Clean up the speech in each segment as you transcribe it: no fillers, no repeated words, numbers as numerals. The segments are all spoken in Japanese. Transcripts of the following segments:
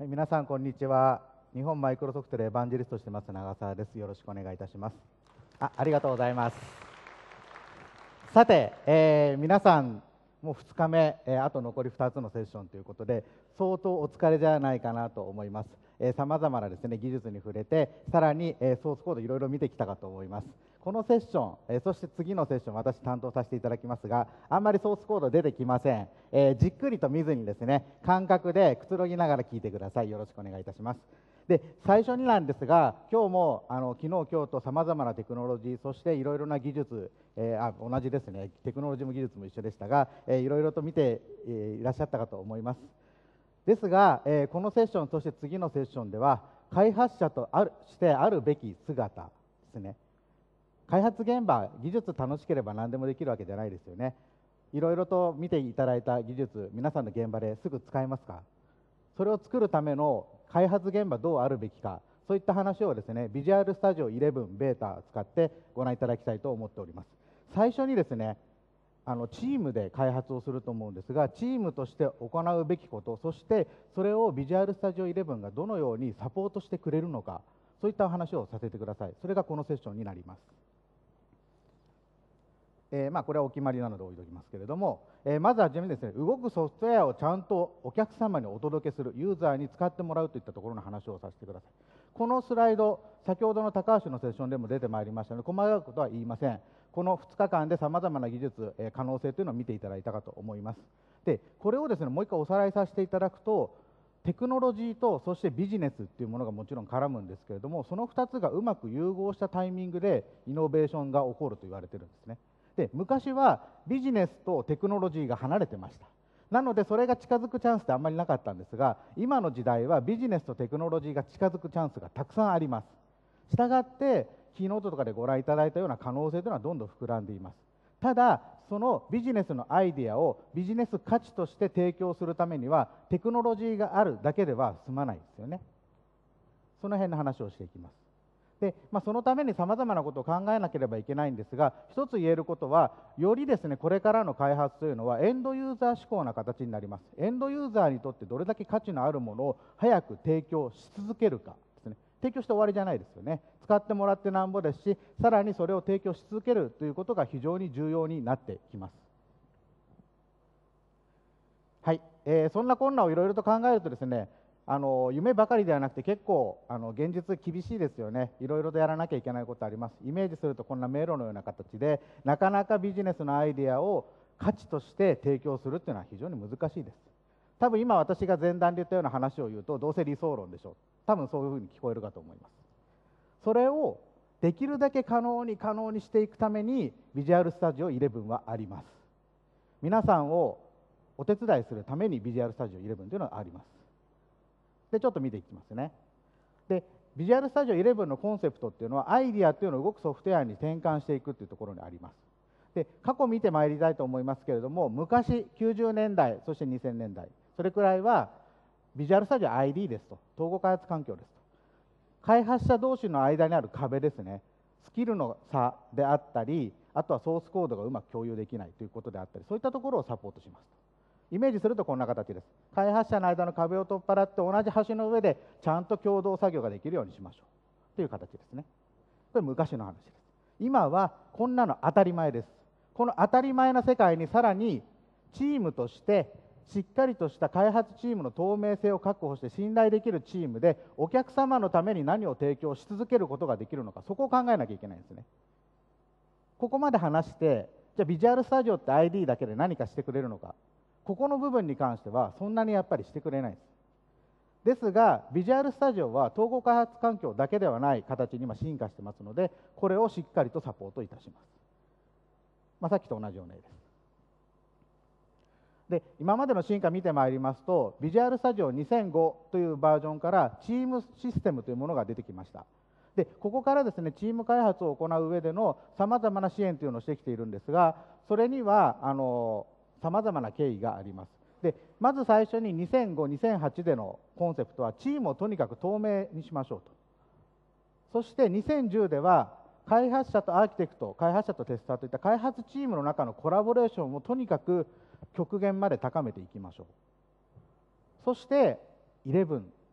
はい、皆さんこんにちは。日本マイクロソフトでエヴァンジェリストしてます長澤です。よろしくお願いいたします。ありがとうございます。さて、皆さんもう2日目、あと残り2つのセッションということで相当お疲れじゃないかなと思います。さまざまなですね技術に触れてさらに、ソースコードいろいろ見てきたかと思います。このセッション、そして次のセッション私担当させていただきますが、あんまりソースコード出てきません。じっくりと見ずにですね感覚でくつろぎながら聞いてください。よろしくお願いいたします。で最初になんですが、今日も昨日、今日とさまざまなテクノロジー、そしていろいろな技術、同じですね、テクノロジーも技術も一緒でしたが、いろいろと見て、いらっしゃったかと思います。ですが、このセッション、そして次のセッションでは、開発者としてあるべき姿ですね。開発現場、技術楽しければ何でもできるわけじゃないですよね。いろいろと見ていただいた技術、皆さんの現場ですぐ使えますか？それを作るための開発現場どうあるべきか、そういった話をですね、ビジュアルスタジオ11ベータを使ってご覧いただきたいと思っております。最初にですね、チームで開発をすると思うんですが、チームとして行うべきこと、そしてそれをビジュアルスタジオ11がどのようにサポートしてくれるのか、そういったお話をさせてください。それがこのセッションになります。これはお決まりなので置いておきますけれども、まずはじめにですね、動くソフトウェアをちゃんとお客様にお届けする、ユーザーに使ってもらうといったところの話をさせてください。このスライド、先ほどの高橋のセッションでも出てまいりましたので、細かいことは言いません。この2日間でさまざまな技術、可能性というのを見ていただいたかと思います。で、これをですね、もう一回おさらいさせていただくと、テクノロジーとそしてビジネスっていうものがもちろん絡むんですけれども、その2つがうまく融合したタイミングでイノベーションが起こると言われてるんですね。で昔はビジネスとテクノロジーが離れてました。なのでそれが近づくチャンスってあんまりなかったんですが、今の時代はビジネスとテクノロジーが近づくチャンスがたくさんあります。したがってキーノートとかでご覧いただいたような可能性というのはどんどん膨らんでいます。ただそのビジネスのアイデアをビジネス価値として提供するためにはテクノロジーがあるだけでは済まないですよね。その辺の話をしていきます。でそのためにさまざまなことを考えなければいけないんですが、一つ言えることは、よりですねこれからの開発というのはエンドユーザー志向な形になります。エンドユーザーにとってどれだけ価値のあるものを早く提供し続けるかですね。提供して終わりじゃないですよね。使ってもらってなんぼですし、さらにそれを提供し続けるということが非常に重要になってきます。はい、そんなこんなをいろいろと考えるとですね、夢ばかりではなくて結構現実厳しいですよね。いろいろとやらなきゃいけないことあります。イメージするとこんな迷路のような形でなかなかビジネスのアイデアを価値として提供するっていうのは非常に難しいです。多分今私が前段で言ったような話を言うとどうせ理想論でしょう。多分そういうふうに聞こえるかと思います。それをできるだけ可能にしていくためにビジュアルスタジオ11はあります。皆さんをお手伝いするためにビジュアルスタジオ11というのはあります。でちょっと見ていきますね。でビジュアルスタジオ11のコンセプトっていうのはアイディアっていうのを動くソフトウェアに転換していくっていうところにあります。で過去見てまいりたいと思いますけれども、昔90年代そして2000年代それくらいはビジュアルスタジオ ID ですと、統合開発環境ですと、開発者同士の間にある壁ですね、スキルの差であったり、あとはソースコードがうまく共有できないということであったり、そういったところをサポートしますと。イメージするとこんな形です。開発者の間の壁を取っ払って同じ橋の上でちゃんと共同作業ができるようにしましょうという形ですね。これ昔の話です。今はこんなの当たり前です。この当たり前な世界にさらにチームとしてしっかりとした開発チームの透明性を確保して信頼できるチームでお客様のために何を提供し続けることができるのか、そこを考えなきゃいけないんですね。ここまで話して、じゃあビジュアルスタジオって ID だけで何かしてくれるのか、ここの部分に関してはそんなにやっぱりしてくれないです。ですがビジュアルスタジオは統合開発環境だけではない形に今進化してますので、これをしっかりとサポートいたします。さっきと同じような絵です。で今までの進化見てまいりますと、ビジュアルスタジオ2005というバージョンからチームシステムというものが出てきました。でここからですねチーム開発を行う上でのさまざまな支援というのをしてきているんですが、それにはさまざまな経緯があります。でまず最初に2005、2008でのコンセプトはチームをとにかく透明にしましょうと。そして2010では開発者とアーキテクト、開発者とテスターといった開発チームの中のコラボレーションをとにかく極限まで高めていきましょう。そして11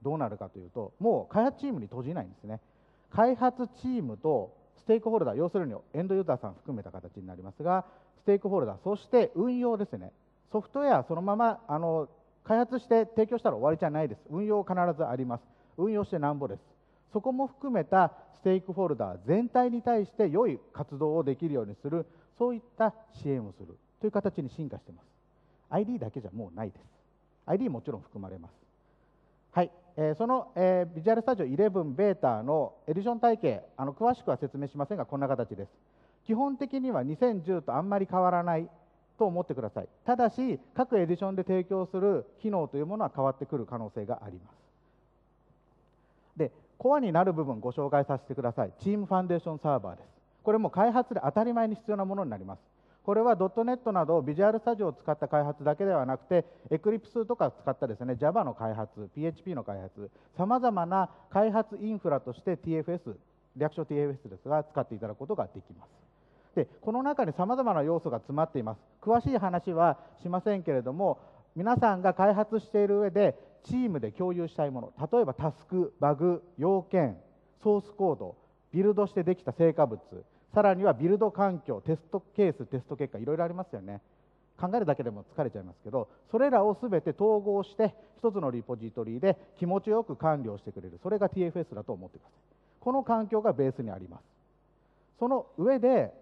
どうなるかというと、もう開発チームに閉じないんですね。開発チームとステークホルダー、要するにエンドユーザーさん含めた形になりますが、ステークホルダー、そして運用ですね。ソフトウェアそのまま開発して提供したら終わりじゃないです。運用必ずあります。運用してなんぼです。そこも含めたステークホルダー全体に対して良い活動をできるようにする、そういった支援をするという形に進化しています。ID だけじゃもうないです。ID もちろん含まれます。はい、その、ビジュアルスタジオ11ベータのエディション体系、詳しくは説明しませんが、こんな形です。基本的には2010とあんまり変わらないと思ってください。ただし、各エディションで提供する機能というものは変わってくる可能性があります。で、コアになる部分ご紹介させてください。チームファンデーションサーバーです。これも開発で当たり前に必要なものになります。これは .NET などビジュアルスタジオを使った開発だけではなくて、Eclipse とか使ったですね、Java の開発、PHP の開発、さまざまな開発インフラとして TFS、略称 TFS ですが、使っていただくことができます。で、この中にさまざまな要素が詰まっています。詳しい話はしませんけれども、皆さんが開発している上で、チームで共有したいもの、例えばタスク、バグ、要件、ソースコード、ビルドしてできた成果物、さらにはビルド環境、テストケース、テスト結果、いろいろありますよね。考えるだけでも疲れちゃいますけど、それらをすべて統合して、一つのリポジトリで気持ちよく管理をしてくれる、それが TFS だと思ってください。この環境がベースにあります。その上で、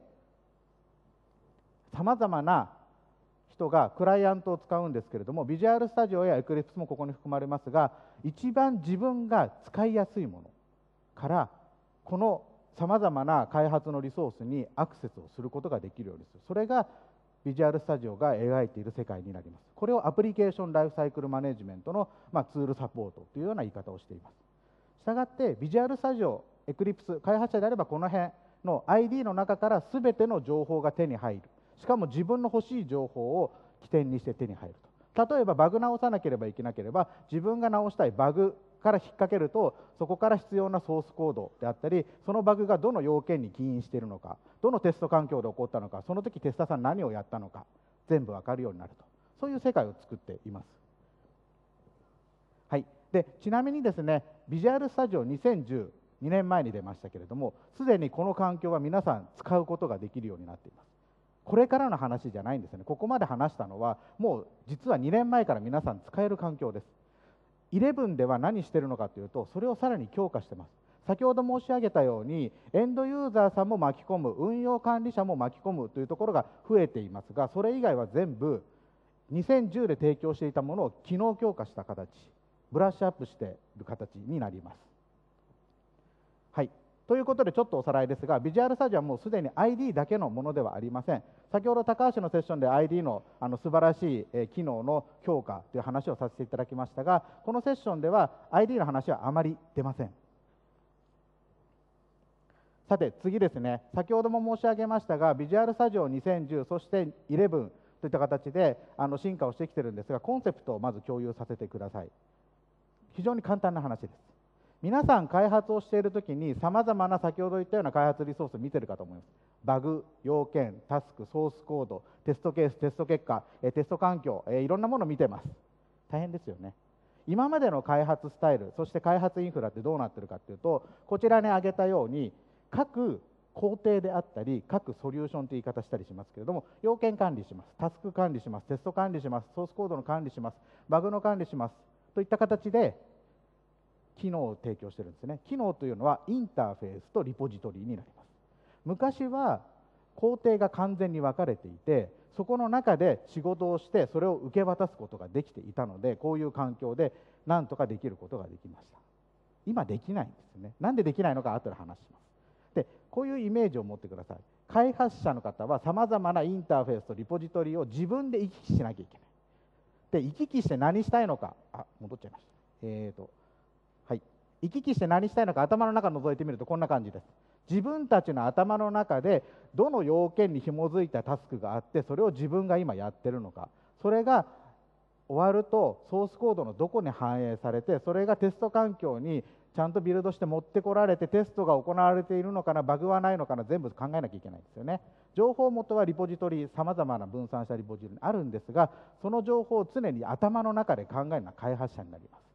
さまざまな人がクライアントを使うんですけれども、ビジュアルスタジオやエクリプスもここに含まれますが、一番自分が使いやすいものから、このさまざまな開発のリソースにアクセスをすることができるようにする。それがビジュアルスタジオが描いている世界になります。これをアプリケーションライフサイクルマネジメントの、ツールサポートというような言い方をしています。したがって、ビジュアルスタジオ、エクリプス、開発者であればこの辺の ID の中から全ての情報が手に入る。しかも自分の欲しい情報を起点にして手に入ると。例えばバグ直さなければいけなければ、自分が直したいバグから引っ掛けると、そこから必要なソースコードであったり、そのバグがどの要件に起因しているのか、どのテスト環境で起こったのか、その時テスターさん何をやったのか、全部分かるようになると。そういう世界を作っています。はい、でちなみにですね、ビジュアルスタジオ2010、2年前に出ましたけれども、すでにこの環境は皆さん使うことができるようになっています。これからの話じゃないんですよね。ここまで話したのは、もう実は2年前から皆さん使える環境です。11では何してるのかというと、それをさらに強化してます。先ほど申し上げたように、エンドユーザーさんも巻き込む、運用管理者も巻き込むというところが増えていますが、それ以外は全部2010で提供していたものを機能強化した形、ブラッシュアップしている形になります。はい。ということで、ちょっとおさらいですが、ビジュアルスタジオはもうすでに ID だけのものではありません。先ほど高橋のセッションで ID の素晴らしい機能の強化という話をさせていただきましたが、このセッションでは ID の話はあまり出ません。さて次ですね、先ほども申し上げましたが、ビジュアルスタジオ2010、そして11といった形で進化をしてきているんですが、コンセプトをまず共有させてください。非常に簡単な話です。皆さん開発をしているときに、さまざまな先ほど言ったような開発リソースを見てるかと思います。バグ、要件、タスク、ソースコード、テストケース、テスト結果、テスト環境、いろんなものを見てます。大変ですよね。今までの開発スタイル、そして開発インフラってどうなってるかっていうと、こちらに挙げたように、各工程であったり、各ソリューションという言い方したりしますけれども、要件管理します、タスク管理します、テスト管理します、ソースコードの管理します、バグの管理しますといった形で、機能を提供しているんですね。機能というのはインターフェースとリポジトリになります。昔は工程が完全に分かれていて、そこの中で仕事をしてそれを受け渡すことができていたので、こういう環境で何とかできることができました。今できないんですね。なんでできないのか後で話します。で、こういうイメージを持ってください。開発者の方はさまざまなインターフェースとリポジトリを自分で行き来しなきゃいけない。で、行き来して何したいのか、戻っちゃいました。行き来して何したいのか頭の中を覗いてみるとこんな感じです。自分たちの頭の中でどの要件に紐づいたタスクがあって、それを自分が今やってるのか、それが終わるとソースコードのどこに反映されて、それがテスト環境にちゃんとビルドして持ってこられて、テストが行われているのかな、バグはないのかな、全部考えなきゃいけないんですよね。情報元はリポジトリ、さまざまな分散したリポジトリにあるんですが、その情報を常に頭の中で考えるのは開発者になります。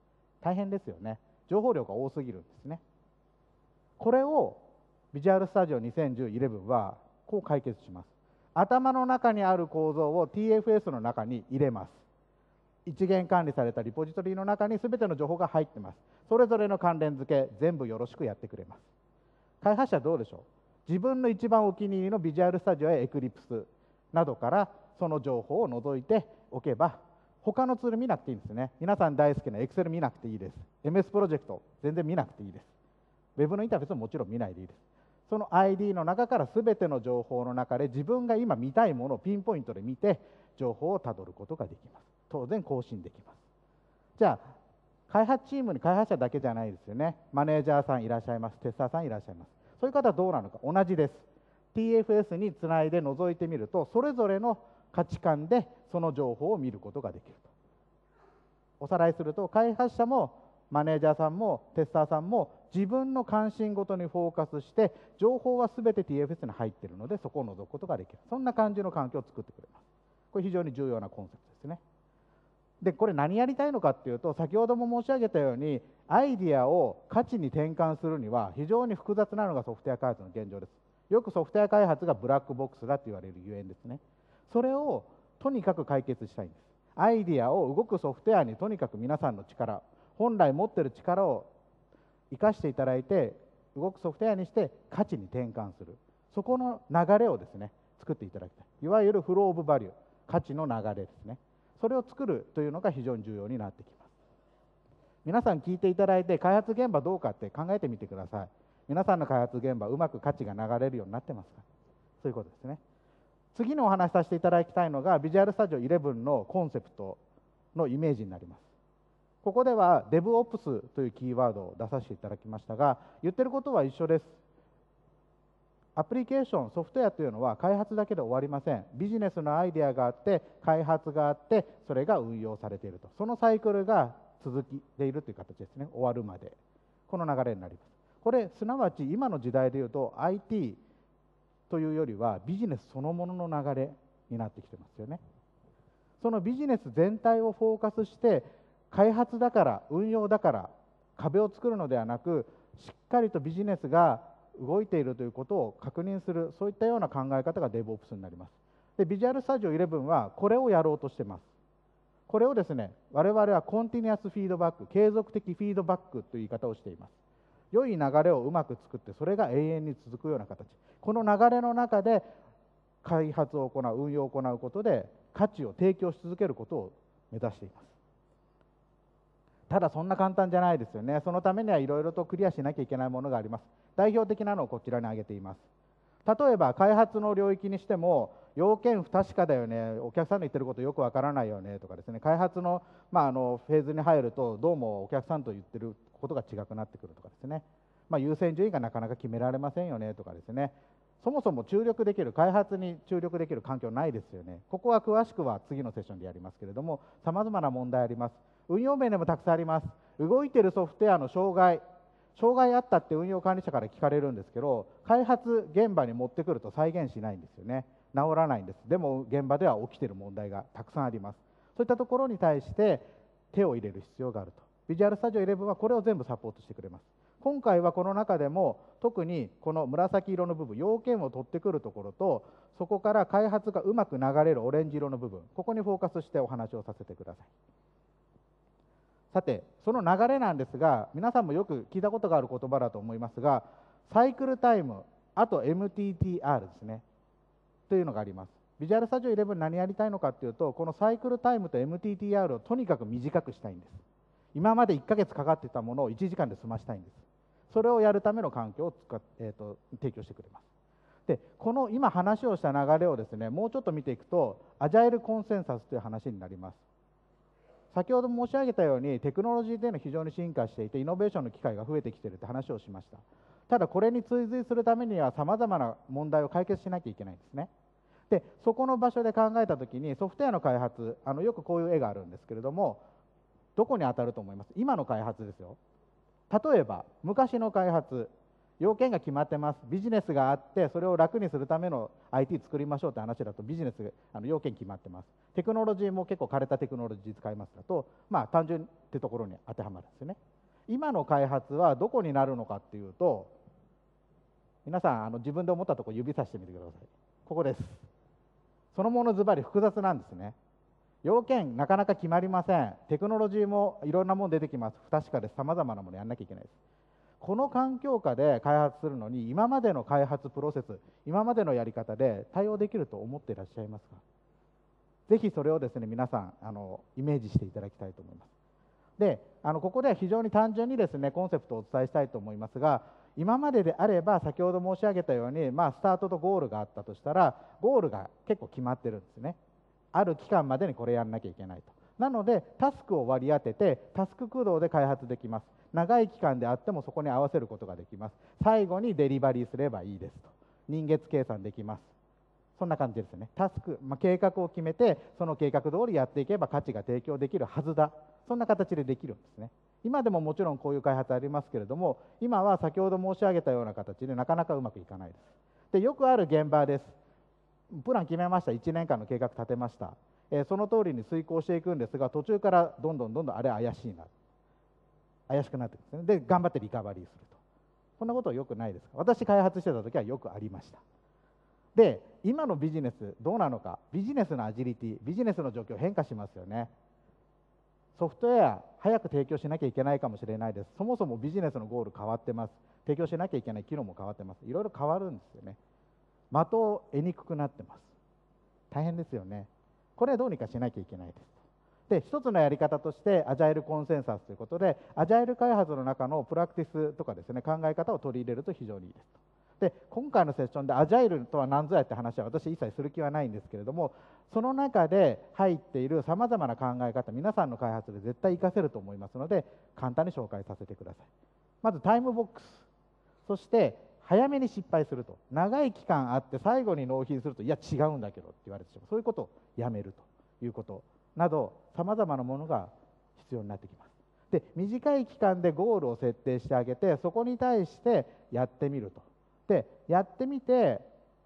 大変ですよね。情報量が多すぎるんですね。これをビジュアルスタジオ2010-11はこう解決します。頭の中にある構造を TFS の中に入れます。一元管理されたリポジトリの中に全ての情報が入ってます。それぞれの関連付け全部よろしくやってくれます。開発者どうでしょう。自分の一番お気に入りのビジュアルスタジオやエクリプスなどからその情報を除いておけば、他のツール見なくていいんですね。皆さん大好きな Excel 見なくていいです。MS プロジェクト全然見なくていいです。Web のインターフェースももちろん見ないでいいです。その ID の中から全ての情報の中で自分が今見たいものをピンポイントで見て情報をたどることができます。当然更新できます。じゃあ開発チームに開発者だけじゃないですよね。マネージャーさんいらっしゃいます。テスターさんいらっしゃいます。そういう方はどうなのか。同じです。 TFS につないで覗いてみると、それぞれの価値観でその情報を見ることができると。おさらいすると、開発者もマネージャーさんもテスターさんも自分の関心ごとにフォーカスして情報は全て TFS に入っているので、そこを覗くことができる。そんな感じの環境を作ってくれます。これ非常に重要なコンセプトですね。でこれ何やりたいのかっていうと、先ほども申し上げたようにアイディアを価値に転換するには非常に複雑なのがソフトウェア開発の現状です。よくソフトウェア開発がブラックボックスだと言われるゆえんですね。それをとにかく解決したいんです。アイディアを動くソフトウェアにとにかく皆さんの力、本来持っている力を生かしていただいて動くソフトウェアにして価値に転換する、そこの流れをですね作っていただきたい。いわゆるフロー・オブ・バリュー、価値の流れですね。それを作るというのが非常に重要になってきます。皆さん聞いていただいて開発現場どうかって考えてみてください。皆さんの開発現場うまく価値が流れるようになってますか。そういうことですね。次にお話しさせていただきたいのがビジュアルスタジオ11のコンセプトのイメージになります。ここでは DevOps というキーワードを出させていただきましたが、言ってることは一緒です。アプリケーション、ソフトウェアというのは開発だけで終わりません。ビジネスのアイデアがあって、開発があって、それが運用されていると。そのサイクルが続いているという形ですね。終わるまで。この流れになります。これ、すなわち今の時代でいうと IT というよりはビジネスそのものの流れになってきてますよね。そのビジネス全体をフォーカスして、開発だから、運用だから壁を作るのではなく、しっかりとビジネスが動いているということを確認する、そういったような考え方が DevOps になります。で、ビジュアルスタジオ11はこれをやろうとしています。これをですね、我々はコンティニュアスフィードバック、継続的フィードバックという言い方をしています。良い流れをうまく作って、それが永遠に続くような形。この流れの中で開発を行う、運用を行うことで価値を提供し続けることを目指しています。ただそんな簡単じゃないですよね。そのためにはいろいろとクリアしなきゃいけないものがあります。代表的なのをこちらに挙げています。例えば開発の領域にしても、要件不確かだよね、お客さんの言ってることよくわからないよねとかですね、開発の、フェーズに入るとどうもお客さんと言ってることが違くなってくるとかですね、優先順位がなかなか決められませんよねとかですね、そもそも開発に注力できる環境ないですよね。ここは詳しくは次のセッションでやりますけれども、さまざまな問題あります。運用面でもたくさんあります。動いているソフトウェアの障害あったって運用管理者から聞かれるんですけど、開発現場に持ってくると再現しないんですよね。治らないんです。でも現場では起きている問題がたくさんあります。そういったところに対して手を入れる必要があると。ビジュアルスタジオ11はこれを全部サポートしてくれます。今回はこの中でも特にこの紫色の部分、要件を取ってくるところと、そこから開発がうまく流れるオレンジ色の部分、ここにフォーカスしてお話をさせてください。さて、その流れなんですが、皆さんもよく聞いたことがある言葉だと思いますが、サイクルタイム、あと MTTR ですね、というのがあります。ビジュアルスタジオ11何やりたいのかというと、このサイクルタイムと MTTR をとにかく短くしたいんです。今まで1ヶ月かかっていたものを1時間で済ましたいんです。それをやるための環境を提供してくれます。で、この今話をした流れをですね、もうちょっと見ていくと、アジャイルコンセンサスという話になります。先ほど申し上げたようにテクノロジーというのは非常に進化していて、イノベーションの機会が増えてきているという話をしました。ただこれに追随するためにはさまざまな問題を解決しなきゃいけないんですね。でそこの場所で考えたときに、ソフトウェアの開発、よくこういう絵があるんですけれども、どこに当たると思います？今の開発ですよ。例えば昔の開発、 要件が決まってます、ビジネスがあってそれを楽にするための IT 作りましょうって話だとビジネス要件決まってます。テクノロジーも結構枯れたテクノロジー使いますだと、単純ってところに当てはまるんですよね。今の開発はどこになるのかっていうと、皆さん自分で思ったところ指さしてみてください。ここです。そのものズバリ複雑なんですね。要件なかなか決まりません。テクノロジーもいろんなもの出てきます。不確かでさまざまなものやんなきゃいけないです。この環境下で開発するのに今までの開発プロセス、今までのやり方で対応できると思っていらっしゃいますか？ぜひそれをですね、皆さんイメージしていただきたいと思います。で、ここでは非常に単純にですね、コンセプトをお伝えしたいと思いますが、今までであれば先ほど申し上げたように、スタートとゴールがあったとしたら、ゴールが結構決まってるんですね。ある期間までにこれやらなきゃいけないと。なのでタスクを割り当ててタスク駆動で開発できます。長い期間であってもそこに合わせることができます。最後にデリバリーすればいいですと。人月計算できます。そんな感じですね。タスク、計画を決めてその計画通りやっていけば価値が提供できるはずだ。そんな形でできるんですね。今でももちろんこういう開発ありますけれども、今は先ほど申し上げたような形でなかなかうまくいかないです。で、よくある現場です。プラン決めました。1年間の計画立てました。その通りに遂行していくんですが、途中からどんどんあれ怪しいな、怪しくなってくるんですね。で、頑張ってリカバリーすると。こんなことはよくないですか？私開発してた時はよくありました。で、今のビジネスどうなのか。ビジネスのアジリティ、ビジネスの状況変化しますよね。ソフトウェア早く提供しなきゃいけないかもしれないです。そもそもビジネスのゴール変わってます。提供しなきゃいけない機能も変わってます。いろいろ変わるんですよね。的を得にくくなってます。大変ですよね。これはどうにかしなきゃいけないです。で、一つのやり方としてアジャイルコンセンサスということで、アジャイル開発の中のプラクティスとかですね、考え方を取り入れると非常にいいですと。で、今回のセッションでアジャイルとは何ぞやって話は私一切する気はないんですけれども、その中で入っているさまざまな考え方、皆さんの開発で絶対活かせると思いますので、簡単に紹介させてください。まずタイムボックス、そして早めに失敗すると。長い期間あって最後に納品すると、いや違うんだけどって言われてしまう。そういうことをやめるということなど、さまざまなものが必要になってきます。で、短い期間でゴールを設定してあげて、そこに対してやってみると。で、やってみて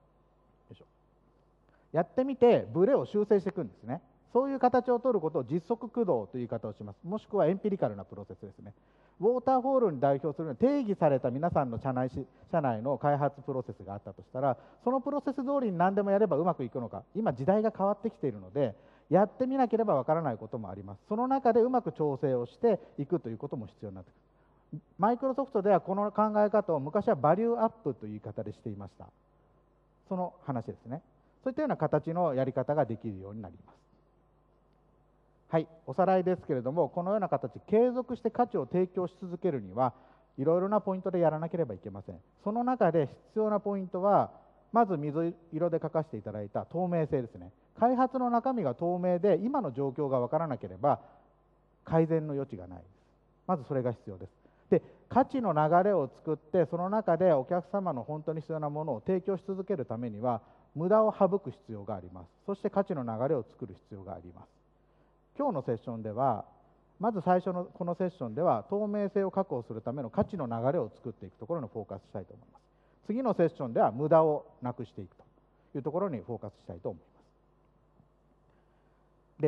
ブレを修正していくんですね。そういう形を取ることを実測駆動という言い方をします。もしくはエンピリカルなプロセスですね。ウォーターフォールに代表するように定義された皆さんの社内の開発プロセスがあったとしたら、そのプロセス通りに何でもやればうまくいくのか。今時代が変わってきているので、やってみなければわからないこともあります。その中でうまく調整をしていくということも必要になってくる。マイクロソフトではこの考え方を昔はバリューアップという言い方でしていました。その話ですね。そういったような形のやり方ができるようになります。はい、おさらいですけれども、このような形、継続して価値を提供し続けるには、いろいろなポイントでやらなければいけません。その中で必要なポイントは、まず水色で書かせていただいた透明性ですね。開発の中身が透明で、今の状況が分からなければ、改善の余地がないです。まずそれが必要です。で、価値の流れを作って、その中でお客様の本当に必要なものを提供し続けるためには、無駄を省く必要があります。そして価値の流れを作る必要があります。今日のセッションでは、まず最初のこのセッションでは、透明性を確保するための価値の流れを作っていくところにフォーカスしたいと思います。次のセッションでは、無駄をなくしていくというところにフォーカスしたいと思います。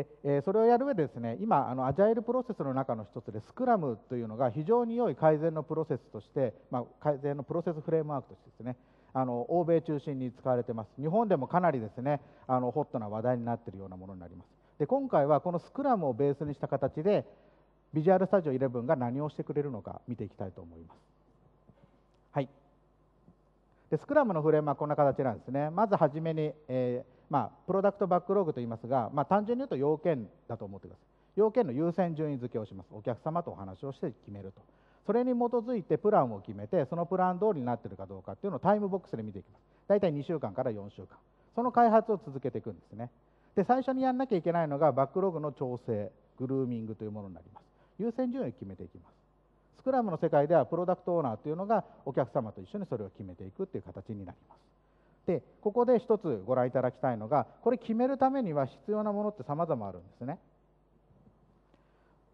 で、それをやる上でですね、今、アジャイルプロセスの中の一つで、スクラムというのが非常に良い改善のプロセスとして、改善のプロセスフレームワークとしてですね、欧米中心に使われています。日本でもかなりですね、ホットな話題になっているようなものになります。で、今回はこのスクラムをベースにした形で、ビジュアルスタジオ11が何をしてくれるのか見ていきたいと思います。はい。で、スクラムのフレームはこんな形なんですね。まずはじめに、プロダクトバックログといいますが、単純に言うと要件だと思ってください。要件の優先順位付けをします。お客様とお話をして決めると。それに基づいてプランを決めて、そのプラン通りになっているかどうかっていうのをタイムボックスで見ていきます。大体2週間から4週間。その開発を続けていくんですね。で、最初にやんなきゃいけないのがバックログの調整、グルーミングというものになります。優先順位を決めていきます。スクラムの世界ではプロダクトオーナーというのがお客様と一緒にそれを決めていくという形になります。で、ここで一つご覧いただきたいのが、これ決めるためには必要なものって様々あるんですね。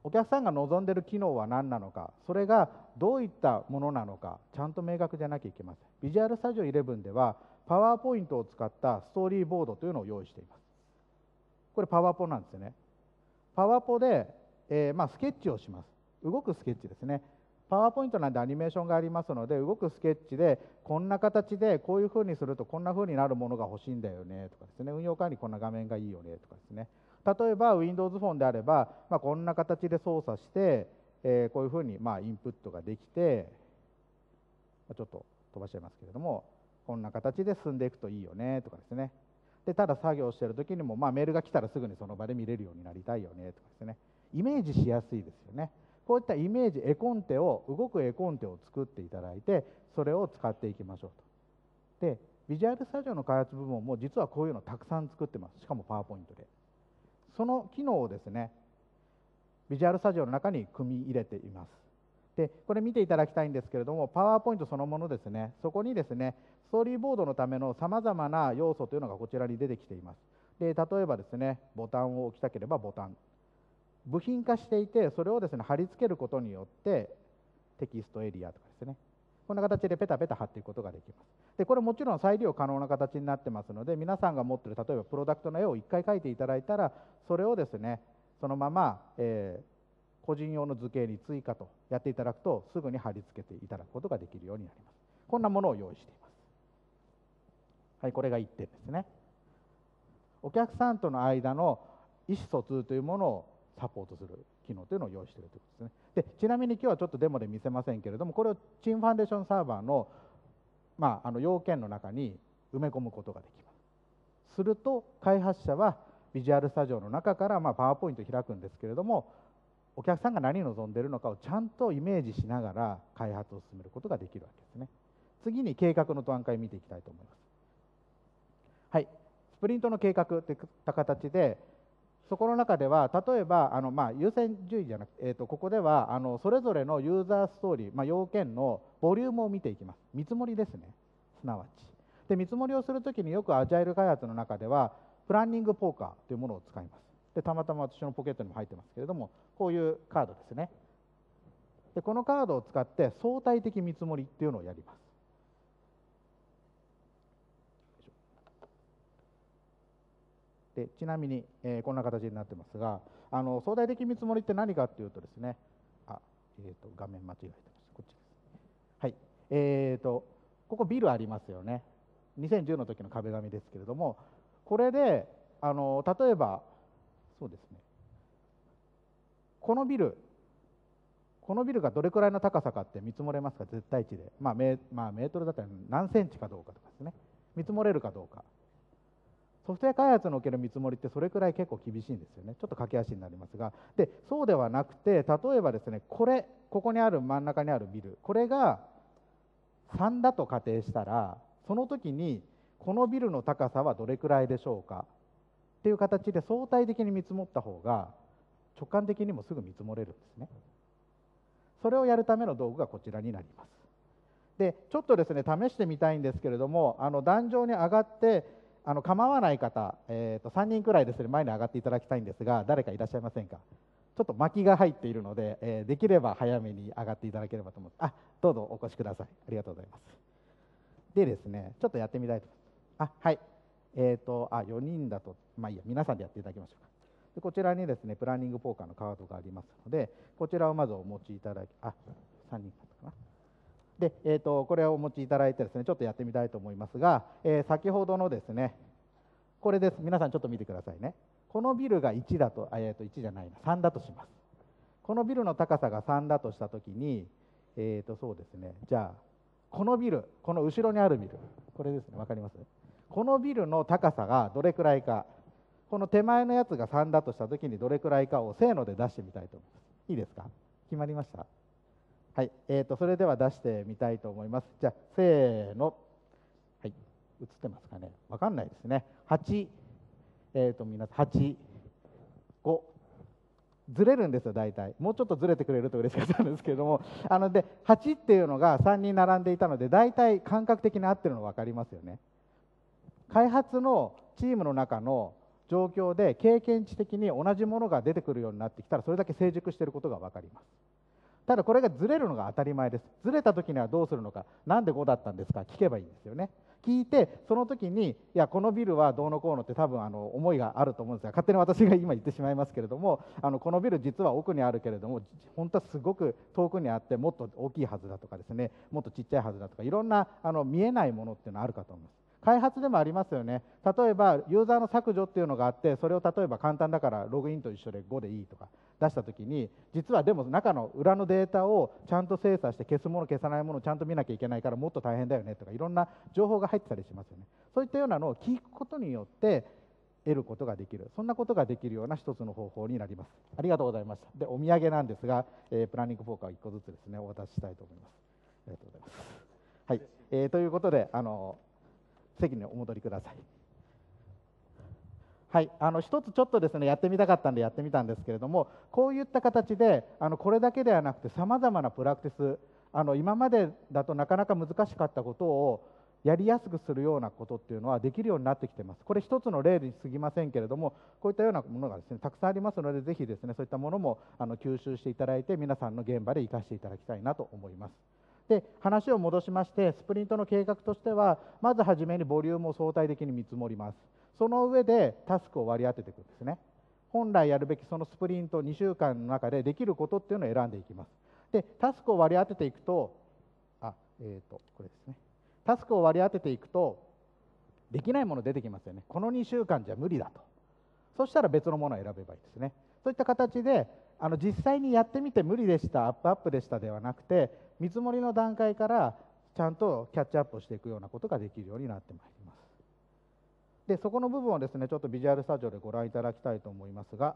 お客さんが望んでいる機能は何なのか、それがどういったものなのか、ちゃんと明確じゃなきゃいけません。ビジュアルスタジオ11では、パワーポイントを使ったストーリーボードというのを用意しています。これパワポなんですよね。パワポで、スケッチをします。動くスケッチですね。パワーポイントなんでアニメーションがありますので、動くスケッチでこんな形でこういうふうにするとこんなふうになるものが欲しいんだよねとかですね、運用管理こんな画面がいいよねとかですね、例えば Windows フォンであれば、こんな形で操作して、こういうふうにインプットができて、ちょっと飛ばしちゃいますけれども、こんな形で進んでいくといいよねとかですね。でただ作業している時にも、メールが来たらすぐにその場で見れるようになりたいよねとかですね、イメージしやすいですよね。こういったイメージ、動く絵コンテを作っていただいて、それを使っていきましょうと。で、ビジュアルスタジオの開発部門も実はこういうのたくさん作ってます。しかもパワーポイントで。その機能をですね、ビジュアルスタジオの中に組み入れています。で、これ見ていただきたいんですけれども、パワーポイントそのものですね、そこにですね、ストーリーボードのためのさまざまな要素というのがこちらに出てきています。で、例えばですね、ボタンを置きたければボタン。部品化していて、それをですね、貼り付けることによって、テキストエリアとかですね、こんな形でペタペタ貼っていくことができます。で、これもちろん再利用可能な形になってますので、皆さんが持っている、例えばプロダクトの絵を1回描いていただいたら、それをですね、そのまま、個人用の図形に追加とやっていただくと、すぐに貼り付けていただくことができるようになります。こんなものを用意しています。はい、これが1点ですね。お客さんとの間の意思疎通というものをサポートする機能というのを用意しているということですね。で、ちなみに今日はちょっとデモで見せませんけれども、これをチームファンデーションサーバーの、要件の中に埋め込むことができます。すると、開発者はビジュアルスタジオの中から、パワーポイントを開くんですけれども、お客さんが何を望んでいるのかをちゃんとイメージしながら開発を進めることができるわけですね。次に計画の段階を見ていきたいと思います。はい、スプリントの計画といった形で、そこの中では、例えば優先順位じゃなくて、ここではそれぞれのユーザーストーリー、要件のボリュームを見ていきます。見積もりですね、すなわち。で、見積もりをするときによくアジャイル開発の中では、プランニングポーカーというものを使います。で、たまたま私のポケットにも入ってますけれども、こういうカードですね。で、このカードを使って相対的見積もりっていうのをやります。で、ちなみに、こんな形になってますが、相対的見積もりって何かっていうとですね、画面間違えてました。こっちです。はい。ここビルありますよね。2010の時の壁紙ですけれども、これで、例えば、そうですね、このビルがどれくらいの高さかって見積もれますか、絶対値で。メートルだったら何センチかどうかとかですね、見積もれるかどうか。ソフトウェア開発における見積もりってそれくらい結構厳しいんですよね。ちょっと駆け足になりますが、で、そうではなくて、例えばですね、ここにある真ん中にあるビル、これが3だと仮定したら、その時にこのビルの高さはどれくらいでしょうかっていう形で相対的に見積もった方が直感的にもすぐ見積もれるんですね。それをやるための道具がこちらになります。で、ちょっとですね、試してみたいんですけれども、壇上に上がって構わない方、3人くらいですね、前に上がっていただきたいんですが、誰かいらっしゃいませんか。ちょっと巻きが入っているので、できれば早めに上がっていただければと思います。どうぞお越しください。ありがとうございます。でですね、ちょっとやってみたいと思います。はい。4人だと、いいや、皆さんでやっていただきましょうか。で、こちらにですね、プランニングポーカーのカードがありますので、こちらをまずお持ちいただき、3人かな。で、これをお持ちいただいてですね、ちょっとやってみたいと思いますが、先ほどのですね、これです。皆さんちょっと見てくださいね。このビルが1だと、1じゃないな、3だとします。このビルの高さが3だとしたときに、そうですね、じゃあ、このビル、この後ろにあるビル、これですね、わかります？このビルの高さがどれくらいか、この手前のやつが3だとしたときにどれくらいかをせーので出してみたいと思います。いいですか？決まりました？はい、それでは出してみたいと思います。じゃあ、せーの。はい、映ってますかね。わかんないですね。8、皆さん、8、5。ずれるんですよ、大体。もうちょっとずれてくれると嬉しかったんですけれども、で、8っていうのが3人並んでいたので、大体感覚的に合ってるの分かりますよね。開発のチームの中の状況で経験値的に同じものが出てくるようになってきたら、それだけ成熟していることが分かります。ただこれがずれるのが当たり前です。ずれた時にはどうするのか、なんで5だったんですか、聞けばいいんですよね。聞いて、その時に、いや、このビルはどうのこうのって多分思いがあると思うんですが、勝手に私が今言ってしまいますけれども、このビル実は奥にあるけれども、本当はすごく遠くにあって、もっと大きいはずだとかですね、もっとちっちゃいはずだとか、いろんな見えないものっていうのはあるかと思います。開発でもありますよね。例えばユーザーの削除っていうのがあって、それを例えば簡単だからログインと一緒で5でいいとか出したときに、実はでも中の裏のデータをちゃんと精査して消すもの消さないものをちゃんと見なきゃいけないからもっと大変だよねとか、いろんな情報が入ってたりしますよね。そういったようなのを聞くことによって得ることができる、そんなことができるような一つの方法になります。ありがとうございました。で、お土産なんですが、プランニングフォーカー1個ずつですね、お渡ししたいと思います。ありがとうございます。はい、ということで席にお戻りください。はい、一つちょっとですねやってみたかったんでやってみたんですけれども、こういった形でこれだけではなくてさまざまなプラクティス、今までだとなかなか難しかったことをやりやすくするようなことっていうのはできるようになってきています。これ一つの例に過ぎませんけれども、こういったようなものがですねたくさんありますので、ぜひですねそういったものも吸収していただいて、皆さんの現場で生かしていただきたいなと思います。で、話を戻しまして、スプリントの計画としては、まずはじめにボリュームを相対的に見積もります。その上でタスクを割り当てていくんですね。本来やるべきそのスプリント2週間の中でできることっていうのを選んでいきます。で、タスクを割り当てていくと、これですね。タスクを割り当てていくと、できないもの出てきますよね。この2週間じゃ無理だと。そしたら別のものを選べばいいですね。そういった形で、実際にやってみて無理でした、アップでしたではなくて、見積もりの段階からちゃんとキャッチアップをしていくようなことができるようになってまいります。で、そこの部分をですね、ちょっとビジュアルスタジオでご覧いただきたいと思いますが、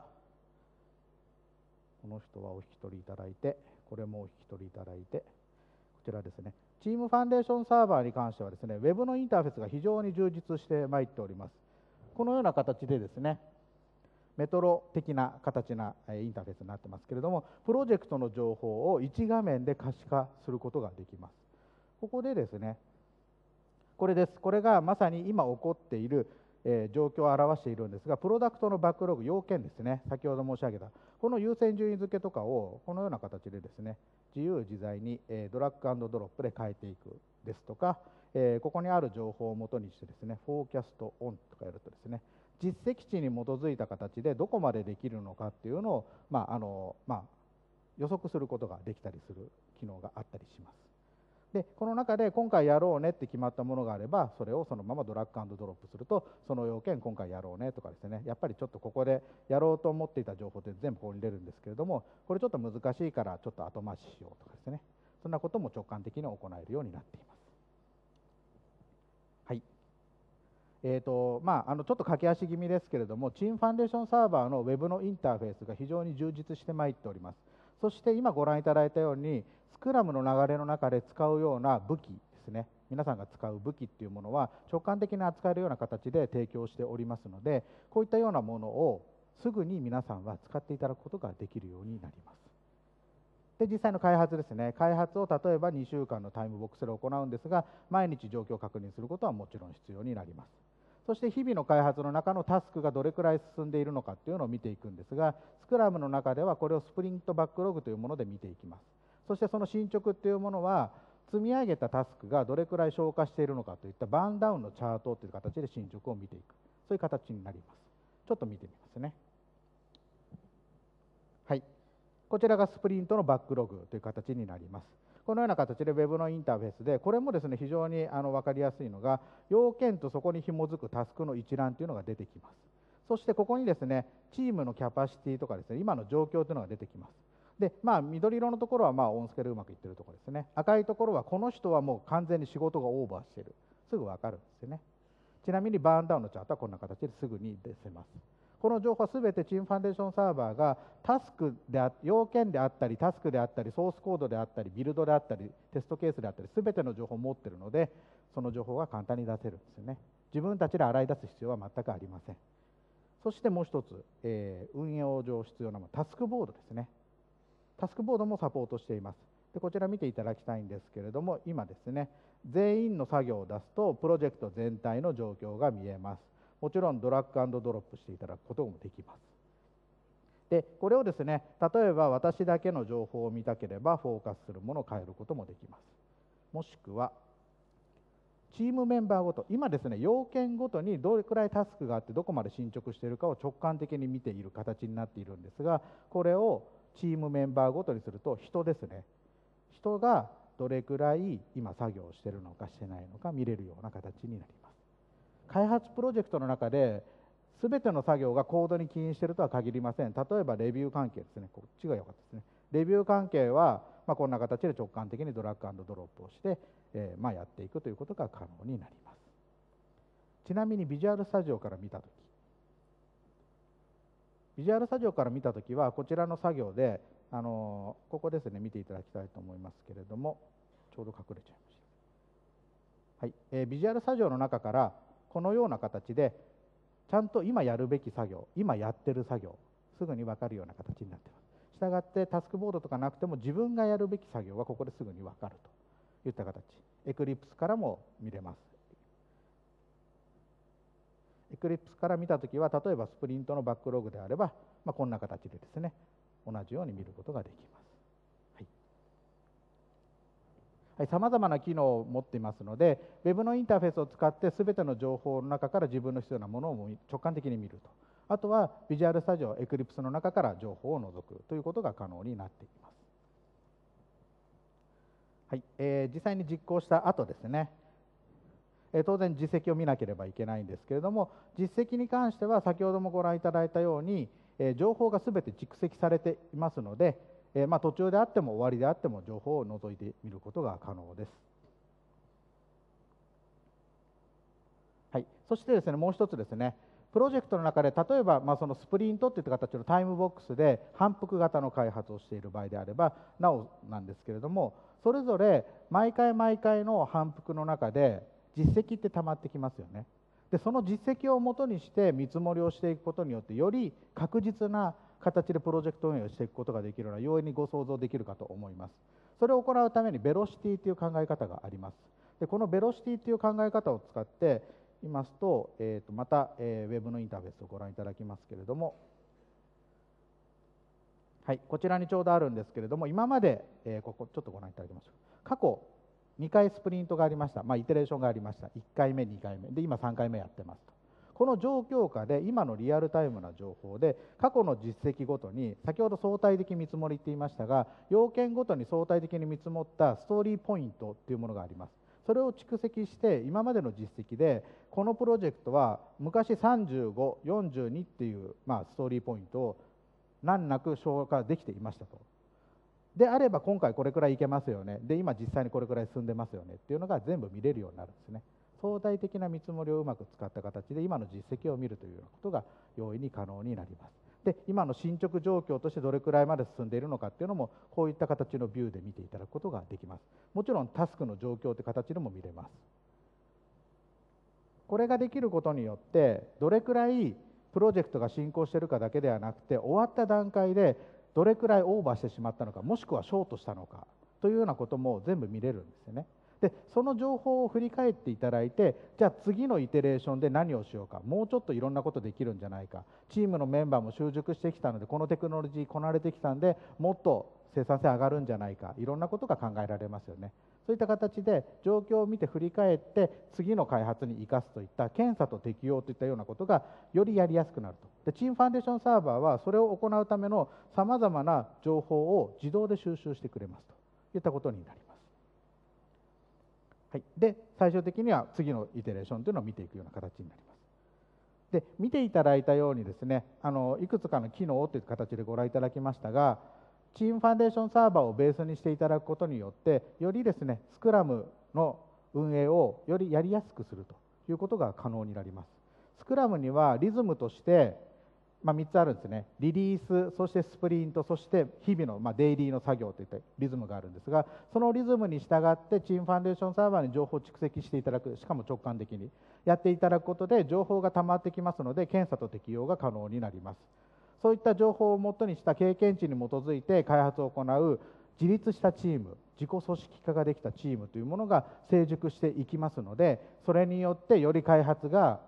この人はお引き取りいただいて、これもお引き取りいただいて、こちらですね、チームファンデーションサーバーに関してはですね、ウェブのインターフェースが非常に充実してまいっております。このような形でですね、メトロ的な形なインターフェースになってますけれども、プロジェクトの情報を1画面で可視化することができます。ここでですね、これです。これがまさに今起こっている状況を表しているんですが、プロダクトのバックログ、要件ですね、先ほど申し上げた、この優先順位付けとかをこのような形でですね、自由自在にドラッグ&ドロップで変えていくですとか、ここにある情報をもとにしてですね、フォーキャストオンとかやるとですね、実績値に基づいた形でどこまでできるのかっていうのを、予測することができたりする機能があったりします。で、この中で今回やろうねって決まったものがあれば、それをそのままドラッグ&ドロップすると、その要件今回やろうねとかですね、やっぱりちょっとここでやろうと思っていた情報って全部ここに出るんですけれども、これちょっと難しいからちょっと後回ししようとかですね、そんなことも直感的に行えるようになっています。はい。ちょっと駆け足気味ですけれども、チームファンデーションサーバーのウェブのインターフェースが非常に充実してまいっております。そして今ご覧いただいたように、スクラムの流れの中で使うような武器ですね、皆さんが使う武器っていうものは直感的に扱えるような形で提供しておりますので、こういったようなものをすぐに皆さんは使っていただくことができるようになります。で、実際の開発ですね、開発を例えば2週間のタイムボックスで行うんですが、毎日状況を確認することはもちろん必要になります。そして日々の開発の中のタスクがどれくらい進んでいるのかっていうのを見ていくんですが、スクラムの中ではこれをスプリントバックログというもので見ていきます。そしてその進捗っていうものは、積み上げたタスクがどれくらい消化しているのかといったバーンダウンのチャートという形で進捗を見ていく、そういう形になります。ちょっと見てみますね。はい。こちらがスプリントのバックログという形になります。このような形で Web のインターフェースで、これもですね、非常に分かりやすいのが、要件とそこに紐づくタスクの一覧というのが出てきます。そしてここにですね、チームのキャパシティとかですね、今の状況というのが出てきます。で、緑色のところはオンスケールうまくいっているところですね。赤いところはこの人はもう完全に仕事がオーバーしている。すぐ分かるんですよね。ちなみにバーンダウンのチャートはこんな形ですぐに出せます。この情報はすべてチームファンデーションサーバーがタスクで要件であったり、タスクであったり、ソースコードであったり、ビルドであったり、テストケースであったり、すべての情報を持っているので、その情報が簡単に出せるんですよね。自分たちで洗い出す必要は全くありません。そしてもう一つ、運用上必要なもの、タスクボードですね。タスクボードもサポートしています。で、こちら見ていただきたいんですけれども、今ですね、全員の作業を出すと、プロジェクト全体の状況が見えます。 もちろんドラッグアンドドロップしていただくこともできます。でこれをですね、例えば私だけの情報を見たければフォーカスするものを変えることもできます。もしくはチームメンバーごと、今ですね、要件ごとにどれくらいタスクがあってどこまで進捗しているかを直感的に見ている形になっているんですが、これをチームメンバーごとにすると、人ですね、人がどれくらい今作業しているのかしてないのか見れるような形になります。開発プロジェクトの中で全ての作業がコードに起因しているとは限りません。例えばレビュー関係ですね、こっちが良かったですね。レビュー関係は、こんな形で直感的にドラッグアンドドロップをして、やっていくということが可能になります。ちなみにビジュアルスタジオから見たときはこちらの作業で、ここですね、見ていただきたいと思いますけれども、ちょうど隠れちゃいました。はい、ビジュアルスタジオの中からこのような形でちゃんと今やるべき作業、今やってる作業、すぐに分かるような形になっています。したがってタスクボードとかなくても自分がやるべき作業がここですぐに分かるといった形。エクリプスからも見れます。エクリプスから見たときは、例えばスプリントのバックログであれば、こんな形でですね、同じように見ることができます。はい、様々な機能を持っていますので、Web のインターフェースを使って全ての情報の中から自分の必要なものを直感的に見ると。あとはビジュアルスタジオ、エクリプスの中から情報を除くということが可能になっています。はい、実際に実行した後ですね、当然実績を見なければいけないんですけれども、実績に関しては先ほどもご覧いただいたように、情報がすべて蓄積されていますので、途中であっても終わりであっても情報を除いてみることが可能です。はい、そしてですね、もう一つですね、プロジェクトの中で例えば、そのスプリントといった形のタイムボックスで反復型の開発をしている場合であればなおなんですけれども、それぞれ毎回毎回の反復の中で実績って溜まってきますよね。でその実績をもとにして見積もりをしていくことによって、より確実な形でプロジェクト運営をしていくことができるのは容易にご想像できるかと思います。それを行うためにベロシティという考え方があります。でこのベロシティという考え方を使っていますと、また、ウェブのインターフェースをご覧いただきますけれども、はい、こちらにちょうどあるんですけれども、今まで、ここちょっとご覧いただきましょう。過去2回スプリントがありました、イテレーションがありました。1回目、2回目で、今3回目やってますと。この状況下で今のリアルタイムな情報で過去の実績ごとに、先ほど相対的見積もりって言いましたが、要件ごとに相対的に見積もったストーリーポイントっていうものがあります。それを蓄積して今までの実績で、このプロジェクトは昔35、42っていう、ストーリーポイントを難なく消化できていましたと。であれば今回これくらいいけますよね。で今実際にこれくらい進んでますよねっていうのが全部見れるようになるんですね。相対的な見積もりをうまく使った形で今の実績を見るというようなことが容易に可能になります。で今の進捗状況としてどれくらいまで進んでいるのかっていうのもこういった形のビューで見ていただくことができます。もちろんタスクの状況という形でも見れます。これができることによってどれくらいプロジェクトが進行しているかだけではなくて、終わった段階でどれくらいオーバーしてしまったのか、もしくはショートしたのかというようなことも全部見れるんですよね。でその情報を振り返っていただいて、じゃあ次のイテレーションで何をしようか、もうちょっといろんなことできるんじゃないか、チームのメンバーも習熟してきたのでこのテクノロジーこなれてきたんでもっと生産性上がるんじゃないか、いろんなことが考えられますよね。そういった形で状況を見て振り返って次の開発に生かすといった検査と適用といったようなことがよりやりやすくなると。でチームファンデーションサーバーはそれを行うためのさまざまな情報を自動で収集してくれますといったことになります。はい、で最終的には次のイテレーションというのを見ていくような形になります。で見ていただいたようにですね、いくつかの機能という形でご覧いただきましたが、チームファンデーションサーバーをベースにしていただくことによってよりですねスクラムの運営をよりやりやすくするということが可能になります。スクラムにはリズムとして3つあるんですね。リリース、そしてスプリント、そして日々のデイリーの作業といったリズムがあるんですが、そのリズムに従ってチームファンデーションサーバーに情報を蓄積していただく、しかも直感的にやっていただくことで情報が溜まってきますので検査と適用が可能になります。そういった情報をもとにした経験値に基づいて開発を行う自立したチーム、自己組織化ができたチームというものが成熟していきますので、それによってより開発が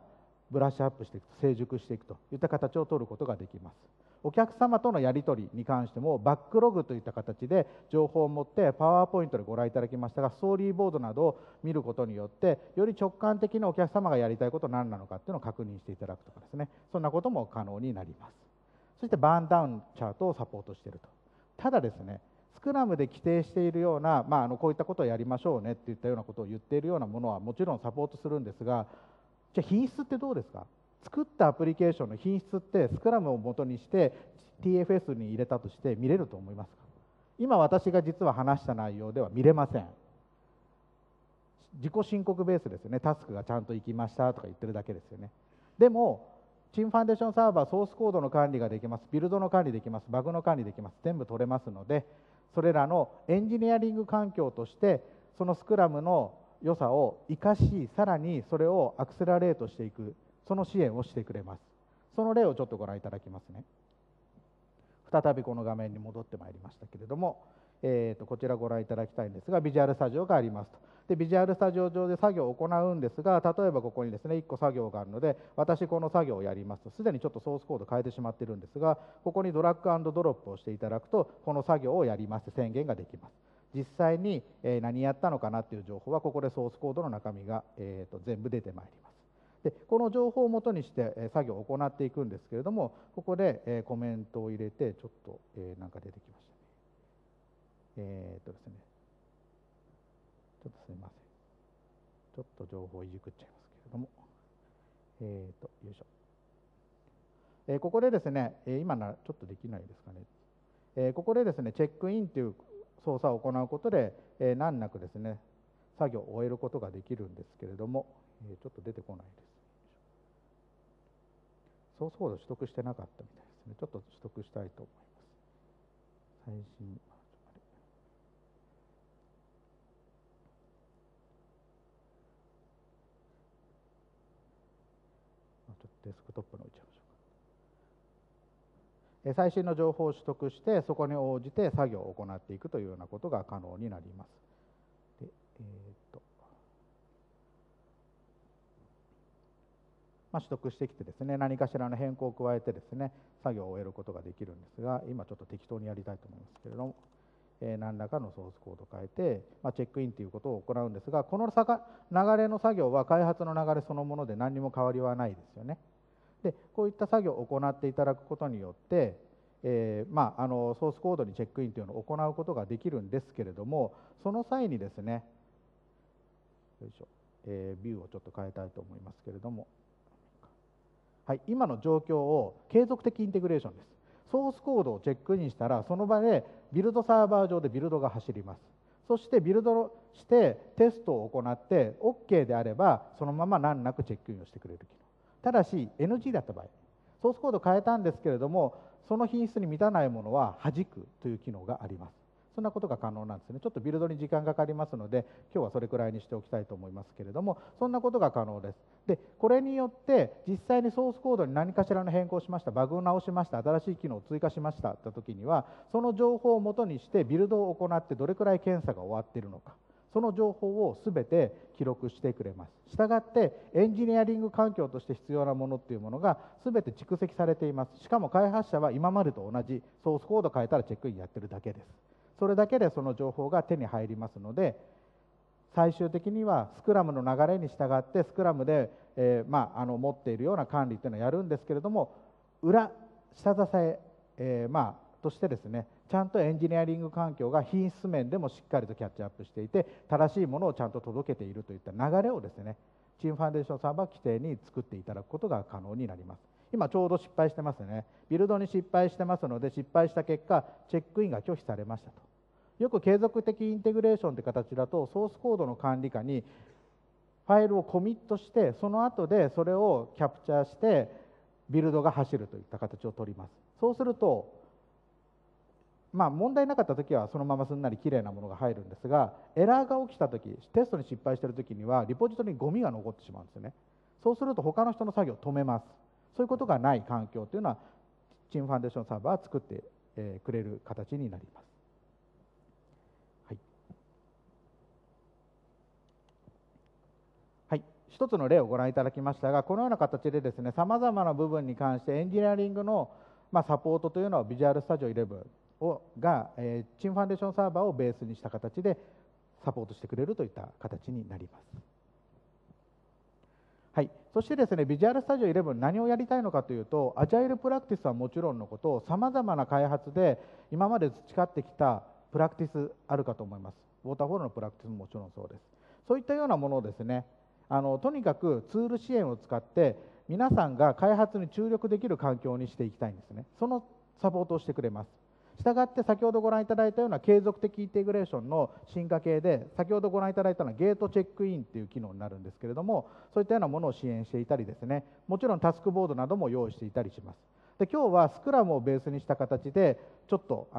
ブラッシュアップしていくと、成熟していくといった形を取ることができます。お客様とのやり取りに関しても、バックログといった形で情報を持って、パワーポイントでご覧いただきましたが、ストーリーボードなどを見ることによって、より直感的にお客様がやりたいことは何なのかっていうのを確認していただくとかですね、そんなことも可能になります。そしてバーンダウンチャートをサポートしていると。ただですね、スクラムで規定しているような、こういったことをやりましょうねっていったようなことを言っているようなものはもちろんサポートするんですが、じゃあ品質ってどうですか？作ったアプリケーションの品質ってスクラムを元にして TFS に入れたとして見れると思いますか？今私が実は話した内容では見れません。自己申告ベースですよね。タスクがちゃんと行きましたとか言ってるだけですよね。でもチームファンデーションサーバー、ソースコードの管理ができます、ビルドの管理できます、バグの管理できます、全部取れますので、それらのエンジニアリング環境としてそのスクラムの良さを生かし、さらにそれをアクセラレートしていく、その支援をしてくれます。その例をちょっとご覧いただきますね。再びこの画面に戻ってまいりましたけれども、こちらご覧いただきたいんですが、ビジュアルスタジオがありますと。でビジュアルスタジオ上で作業を行うんですが、例えばここにですね1個作業があるので、私この作業をやりますと、すでにちょっとソースコード変えてしまっているんですが、ここにドラッグ&ドロップをしていただくと、この作業をやります宣言ができます。実際に何やったのかなという情報は、ここでソースコードの中身が全部出てまいります。でこの情報をもとにして作業を行っていくんですけれども、ここでコメントを入れて、ちょっとなんか出てきましたね。ですね、ちょっとすみません。ちょっと情報をいじくっちゃいますけれども、よいしょ。ここでですね、今ならちょっとできないですかね。ここでですね、チェックインという操作を行うことで、難なくですね、作業を終えることができるんですけれども、ちょっと出てこないです。ソースコード取得してなかったみたいですね。ちょっと取得したいと思います。最新ちょっとデスクトップに置いちゃいましょうか。最新の情報を取得して、そこに応じて作業を行っていくというようなことが可能になります。で取得してきてですね、何かしらの変更を加えてですね、作業を終えることができるんですが、今ちょっと適当にやりたいと思いますけれども、何らかのソースコードを変えて、チェックインということを行うんですが、この流れの作業は開発の流れそのもので何にも変わりはないですよね。でこういった作業を行っていただくことによって、ソースコードにチェックインというのを行うことができるんですけれども、その際にですね、よいしょ、ビューをちょっと変えたいと思いますけれども、はい、今の状況を継続的インテグレーションです。ソースコードをチェックインしたら、その場でビルドサーバー上でビルドが走ります。そしてビルドしてテストを行って OK であれば、そのまま難なくチェックインをしてくれる機能。ただし NG だった場合、ソースコードを変えたんですけれども、その品質に満たないものは弾くという機能があります。そんなことが可能なんですね。ちょっとビルドに時間がかかりますので、今日はそれくらいにしておきたいと思いますけれども、そんなことが可能です。で、これによって実際にソースコードに何かしらの変更をしました、バグを直しました、新しい機能を追加しましたという時には、その情報をもとにしてビルドを行ってどれくらい検査が終わっているのか、その情報をすべて記録してくれます。したがってエンジニアリング環境として必要なものっていうものがすべて蓄積されています。しかも開発者は今までと同じソースコード変えたらチェックインやってるだけです。それだけでその情報が手に入りますので、最終的にはスクラムの流れに従ってスクラムで、持っているような管理というのをやるんですけれども、下支えとしてですね、ちゃんとエンジニアリング環境が品質面でもしっかりとキャッチアップしていて、正しいものをちゃんと届けているといった流れをですね、チームファンデーションサーバー規定に作っていただくことが可能になります。今ちょうど失敗してますね。ビルドに失敗してますので、失敗した結果チェックインが拒否されましたと。よく継続的インテグレーションという形だと、ソースコードの管理下にファイルをコミットして、その後でそれをキャプチャーしてビルドが走るといった形を取ります。そうすると問題なかったときはそのまますんなりきれいなものが入るんですが、エラーが起きたとき、テストに失敗しているときにはリポジトリにゴミが残ってしまうんですよね。そうすると他の人の作業を止めます。そういうことがない環境というのはチームファンデーションサーバーは作ってくれる形になります。 一つの例をご覧いただきましたが、このような形でですね、さまざまな部分に関してエンジニアリングのサポートというのを Visual Studio 11がチームファンデーションサーバーをベースにした形でサポートしてくれるといった形になります。はい、そしてですね、Visual Studio 11何をやりたいのかというと、アジャイルプラクティスはもちろんのこと、さまざまな開発で今まで培ってきたプラクティスあるかと思います。ウォーターフォールのプラクティスももちろんそうです。そういったようなものをですね、とにかくツール支援を使って皆さんが開発に注力できる環境にしていきたいんですね。そのサポートをしてくれます。したがって先ほどご覧いただいたような継続的インテグレーションの進化系で、先ほどご覧いただいたのはゲートチェックインという機能になるんですけれども、そういったようなものを支援していたりですね、もちろんタスクボードなども用意していたりします。で、今日はスクラムをベースにした形でちょっと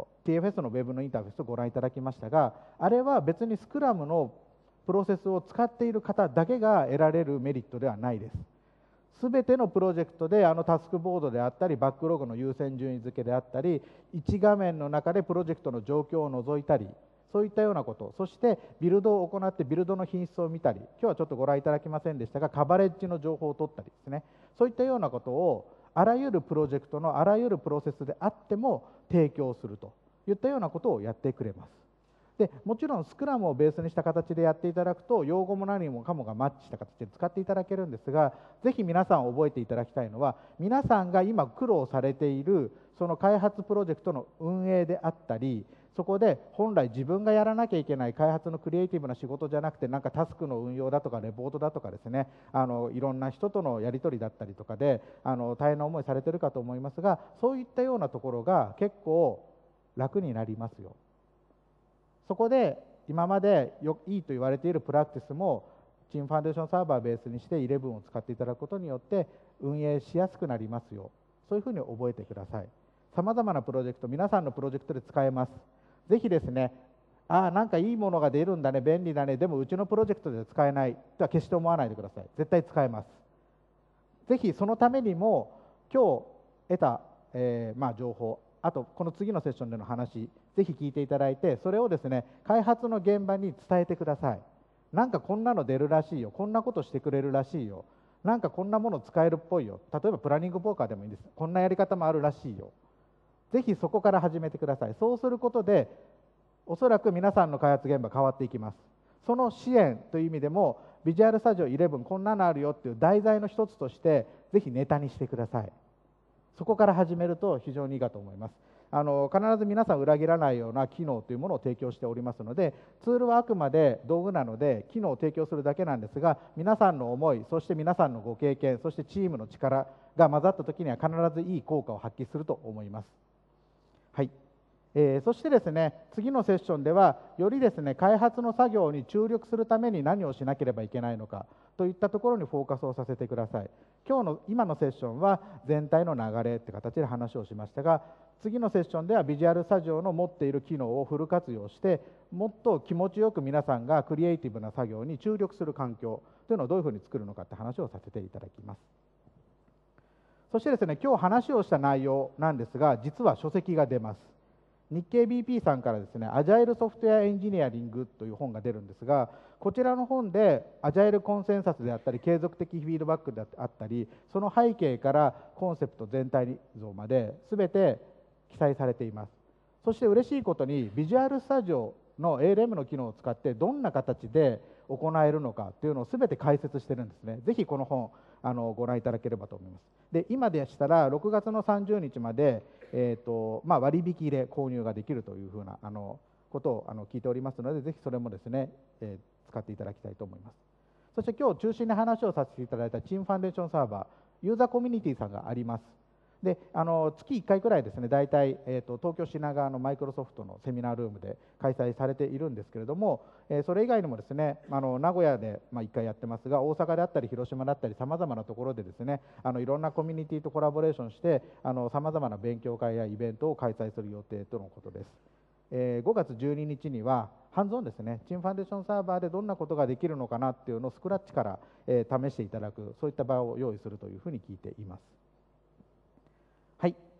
TFS のウェブのインターフェースをご覧いただきましたが、あれは別にスクラムのプロセスを使っている方だけが得られるメリットではないです。すべてのプロジェクトでタスクボードであったり、バックログの優先順位付けであったり、1画面の中でプロジェクトの状況を除いたり、そういったようなこと、そしてビルドを行ってビルドの品質を見たり、今日はちょっとご覧いただきませんでしたが、カバレッジの情報を取ったりですね、そういったようなことをあらゆるプロジェクトのあらゆるプロセスであっても提供するといったようなことをやってくれます。でもちろんスクラムをベースにした形でやっていただくと、用語も何もかもがマッチした形で使っていただけるんですが、ぜひ皆さん覚えていただきたいのは、皆さんが今苦労されているその開発プロジェクトの運営であったり、そこで本来自分がやらなきゃいけない開発のクリエイティブな仕事じゃなくて、なんかタスクの運用だとかレポートだとかですね、いろんな人とのやり取りだったりとかで大変な思いされてるかと思いますが、そういったようなところが結構楽になりますよ。そこで今までいいと言われているプラクティスもチームファンデーションサーバーベースにして11を使っていただくことによって運営しやすくなりますよ。そういうふうに覚えてください。さまざまなプロジェクト、皆さんのプロジェクトで使えます。ぜひですね、なんかいいものが出るんだね、便利だね、でもうちのプロジェクトで使えないとは決して思わないでください。絶対使えます。ぜひそのためにも今日得た、情報、あとこの次のセッションでの話、ぜひ聞いていただいて、それをですね、開発の現場に伝えてください。なんかこんなの出るらしいよ、こんなことしてくれるらしいよ、なんかこんなもの使えるっぽいよ、例えばプランニングポーカーでもいいです。こんなやり方もあるらしいよ。ぜひそこから始めてください。そうすることで、おそらく皆さんの開発現場変わっていきます。その支援という意味でも、ビジュアルスタジオ11こんなのあるよっていう題材の一つとして、ぜひネタにしてください。そこから始めると非常にいいかと思います。必ず皆さん裏切らないような機能というものを提供しておりますので、ツールはあくまで道具なので機能を提供するだけなんですが、皆さんの思い、そして皆さんのご経験、そしてチームの力が混ざったときには必ずいい効果を発揮すると思います。はい。そしてですね、次のセッションではよりですね、開発の作業に注力するために何をしなければいけないのかといったところにフォーカスをさせてください。今のセッションは全体の流れって形で話をしましたが、次のセッションではビジュアルスタジオの持っている機能をフル活用して、もっと気持ちよく皆さんがクリエイティブな作業に注力する環境というのをどういうふうに作るのかって話をさせていただきます。そしてですね、今日話をした内容なんですが、実は書籍が出ます。日経 BP さんからですね、アジャイルソフトウェアエンジニアリングという本が出るんですが、こちらの本でアジャイルコンセンサスであったり、継続的フィードバックであったり、その背景からコンセプト全体像まで全て記載されています。そして嬉しいことに、ビジュアルスタジオの ALM の機能を使ってどんな形で行えるのかというのを全て解説してるんですね。ぜひこの本ご覧いただければと思います。で、今でしたら6月の30日まで、割引で購入ができるというふうなことを聞いておりますので、ぜひそれもですね、使っていただきたいと思います。そして今日中心に話をさせていただいたチームファンデーションサーバー、ユーザーコミュニティさんがあります。で、月1回くらいですね、大体、東京品川のマイクロソフトのセミナールームで開催されているんですけれども、それ以外にもですね、名古屋で1回やってますが、大阪であったり広島だったりさまざまなところでですね、いろんなコミュニティとコラボレーションしてさまざまな勉強会やイベントを開催する予定とのことです。5月12日にはハンズオンですね、チームファンデーションサーバーでどんなことができるのかなっていうのをスクラッチから、試していただく、そういった場を用意するというふうに聞いています。はい、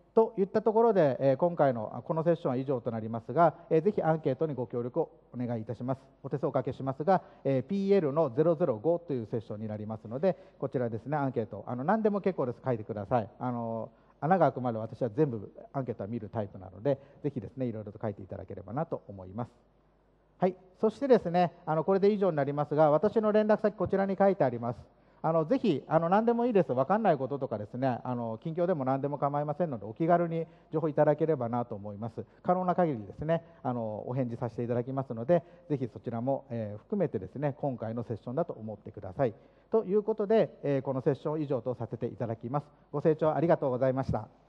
といったところで、今回のこのセッションは以上となりますが、ぜひアンケートにご協力をお願いいたします。お手数をおかけしますが、PL の005というセッションになりますので、こちらですね、アンケート、何でも結構です、書いてください。穴が開くまで私は全部アンケートは見るタイプなので、ぜひですね、いろいろと書いていただければなと思います。はい、そしてですね、これで以上になりますが、私の連絡先、こちらに書いてあります。ぜひ何でもいいです、分かんないこととかですね、近況でも何でも構いませんので、お気軽に情報いただければなと思います。可能な限りですね、お返事させていただきますので、ぜひそちらも、含めてですね、今回のセッションだと思ってください。ということで、このセッション以上とさせていただきます。ご清聴ありがとうございました。